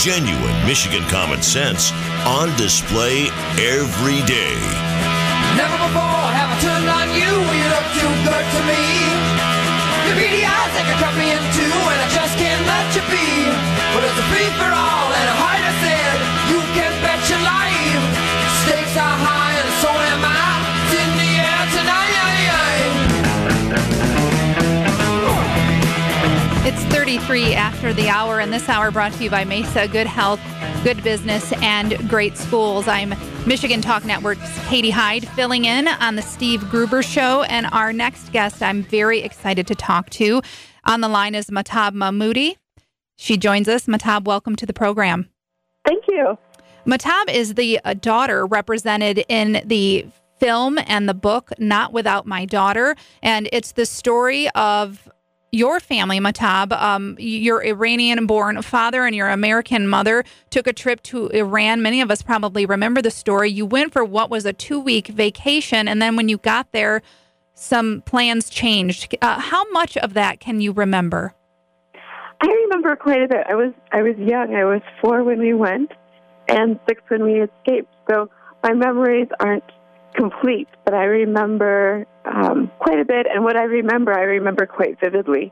Genuine Michigan common sense on display every day. Never before have I turned on you when you look too good to me. Your beady eyes they can cut me in two and I just can't let you be. But it's a free for all and a heart I said, you can bet your life. Stakes are high and so am I. It's in the air tonight. It's 33 after the hour, and this hour brought to you by Mesa. Good health, good business, and great schools. I'm Michigan Talk Network's Katie Hyde, filling in on the Steve Gruber Show. And our next guest I'm very excited to talk to. On the line is Mahtab Mahmoudi. She joins us. Mahtab, welcome to the program. Thank you. Mahtab is the daughter represented in the film and the book Not Without My Daughter. And it's the story of your family, Mahtab. Your Iranian-born father and your American mother took a trip to Iran. Many of us probably remember the story. You went for what was a 2-week vacation, and then when you got there, some plans changed. How much of that can you remember? I remember quite a bit. I was young. I was 4 when we went, and 6 when we escaped. So my memories aren't complete, but I remember quite a bit, and what I remember quite vividly.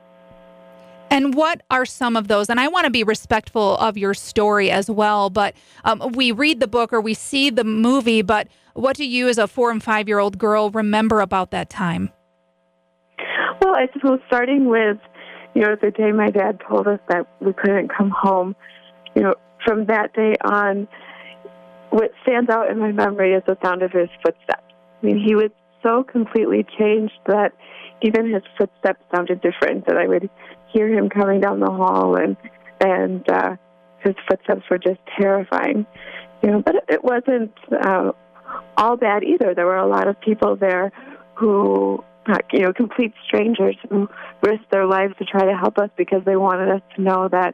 And what are some of those? And I want to be respectful of your story as well, but we read the book or we see the movie, but what do you as a 4- and 5-year-old girl remember about that time? Well, I suppose starting with, the day my dad told us that we couldn't come home, from that day on, what stands out in my memory is the sound of his footsteps. I mean, he was so completely changed that even his footsteps sounded different, that I would hear him coming down the hall, and his footsteps were just terrifying. But it wasn't all bad either. There were a lot of people there who, complete strangers who risked their lives to try to help us because they wanted us to know that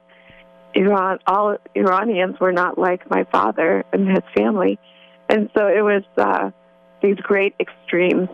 all Iranians were not like my father and his family. And so it was these great extremes.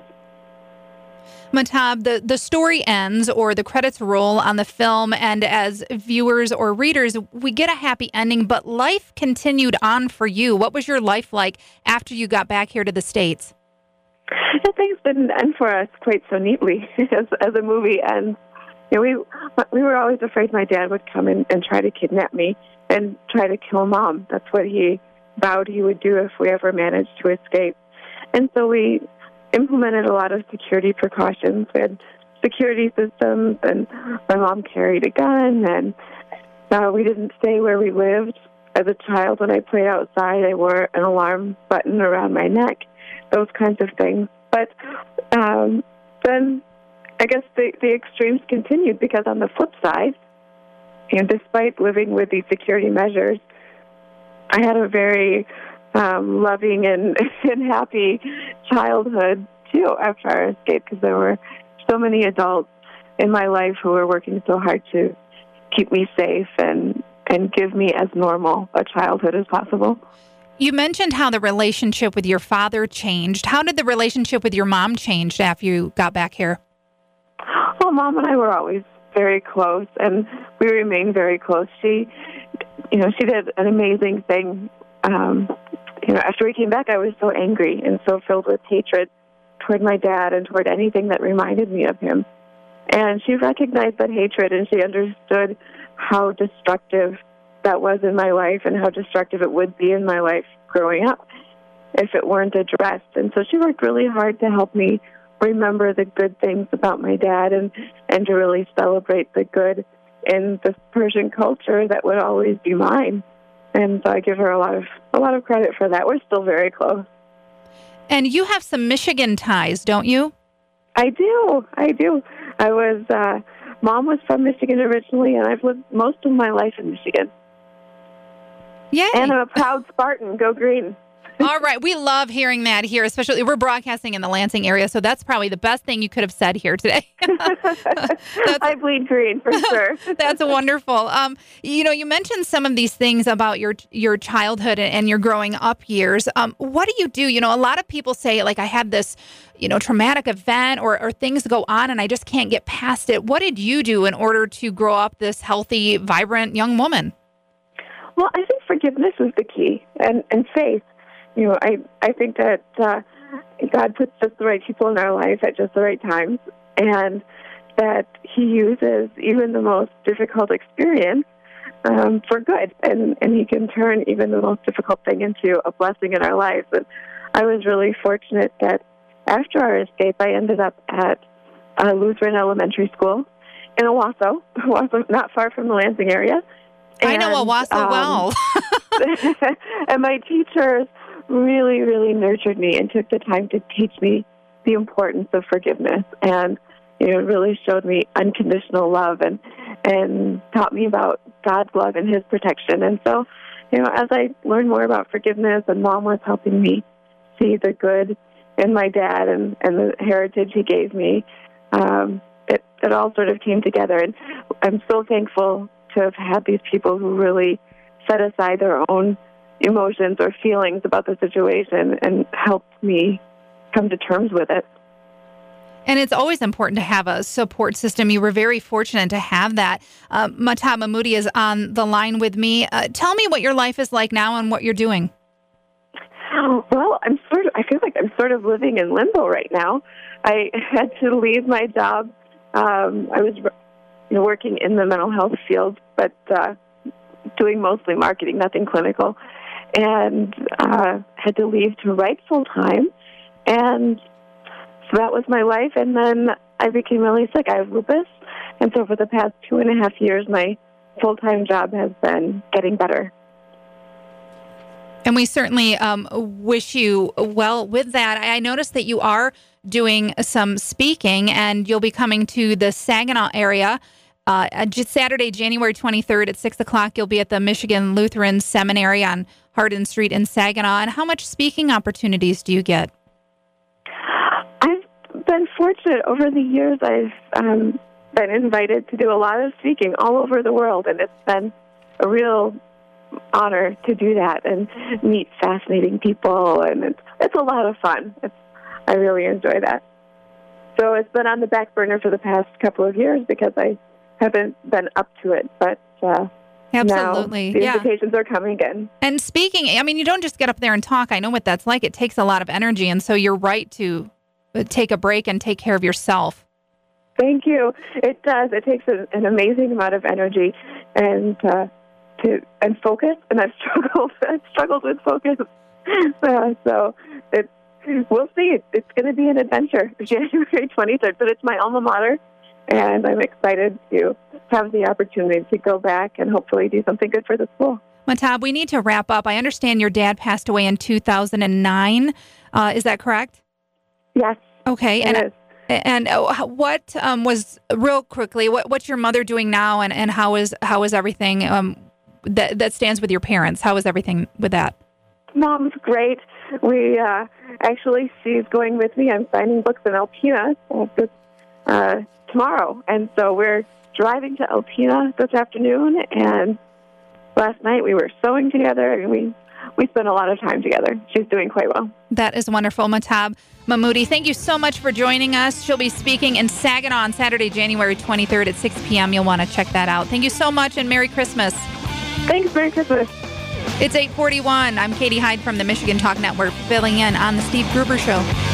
Mahtab, the story ends or the credits roll on the film, and as viewers or readers, we get a happy ending, but life continued on for you. What was your life like after you got back here to the States? Things didn't end for us quite so neatly as a movie ends. We were always afraid my dad would come and try to kidnap me and try to kill Mom. That's what he vowed he would do if we ever managed to escape. And so we implemented a lot of security precautions. We had security systems, and my mom carried a gun, and we didn't stay where we lived. As a child, when I played outside, I wore an alarm button around my neck, those kinds of things. But then I guess the extremes continued, because on the flip side, despite living with these security measures, I had a very loving and happy childhood, too, after our escape, because there were so many adults in my life who were working so hard to keep me safe and give me as normal a childhood as possible. You mentioned how the relationship with your father changed. How did the relationship with your mom change after you got back here? Well, Mom and I were always very close, and we remain very close. She did an amazing thing. After we came back, I was so angry and so filled with hatred toward my dad and toward anything that reminded me of him. And she recognized that hatred, and she understood how destructive that was in my life and how destructive it would be in my life growing up if it weren't addressed. And so she worked really hard to help me remember the good things about my dad and to really celebrate the good in the Persian culture that would always be mine. And so I give her a lot of credit for that. We're still very close. And you have some Michigan ties, don't you? I do. Mom was from Michigan originally, and I've lived most of my life in Michigan. Yay. And I'm a proud Spartan. Go Green. All right. We love hearing that here, especially we're broadcasting in the Lansing area, so that's probably the best thing you could have said here today. I bleed green for sure. That's wonderful. You mentioned some of these things about your childhood and your growing up years. What do? A lot of people say, like, I had this, traumatic event or things go on and I just can't get past it. What did you do in order to grow up this healthy, vibrant young woman? Well, I think forgiveness is the key, and faith. I think that God puts just the right people in our life at just the right times, and that He uses even the most difficult experience for good, and He can turn even the most difficult thing into a blessing in our lives. And I was really fortunate that after our escape, I ended up at Lutheran Elementary School in Owasso, not far from the Lansing area. I know Owasso well. And my teachers really, really nurtured me and took the time to teach me the importance of forgiveness, and really showed me unconditional love and taught me about God's love and His protection. And so, as I learned more about forgiveness, and Mom was helping me see the good in my dad and the heritage he gave me, it all sort of came together. And I'm so thankful to have had these people who really set aside their own emotions or feelings about the situation and helped me come to terms with it. And it's always important to have a support system. You were very fortunate to have that. Mahtab Mahmoudi is on the line with me. Tell me what your life is like now and what you're doing. Well, I feel like I'm sort of living in limbo right now. I had to leave my job. I was working in the mental health field, but doing mostly marketing, nothing clinical, and had to leave to write full time. And so that was my life. And then I became really sick. I have lupus. And so for the past 2.5 years, my full-time job has been getting better. And we certainly wish you well with that. I noticed that you are doing some speaking, and you'll be coming to the Saginaw area Saturday, January 23rd at 6 o'clock. You'll be at the Michigan Lutheran Seminary on Hardin Street in Saginaw. And how much speaking opportunities do you get? I've been fortunate over the years. I've been invited to do a lot of speaking all over the world, and it's been a real honor to do that and meet fascinating people, and it's a lot of fun. I really enjoy that. So it's been on the back burner for the past couple of years because I haven't been up to it, but absolutely, now the invitations are coming in. And speaking, you don't just get up there and talk. I know what that's like. It takes a lot of energy, and so you're right to take a break and take care of yourself. Thank you. It does. It takes an amazing amount of energy and focus, and I've struggled with focus. So we'll see. It's going to be an adventure, January 23rd, but it's my alma mater, and I'm excited to have the opportunity to go back and hopefully do something good for the school. Mahtab, we need to wrap up. I understand your dad passed away in 2009. Is that correct? Yes. Okay. And what was, real quickly, what's your mother doing now, and how is everything that stands with your parents? How is everything with that? Mom's great. We actually, she's going with me. I'm signing books in Alpena tomorrow, and so we're driving to Alpena this afternoon. And last night we were sewing together, and we spent a lot of time together. She's doing quite well. That is wonderful. Mahtab Mahmoudi, thank you so much for joining us. She'll be speaking in Saginaw on Saturday, January 23rd at 6 p.m. You'll want to check that out. Thank you so much, and Merry Christmas. Thanks. Merry Christmas. It's 8:41. I'm Katie Hyde from the Michigan Talk Network, filling in on the Steve Gruber Show.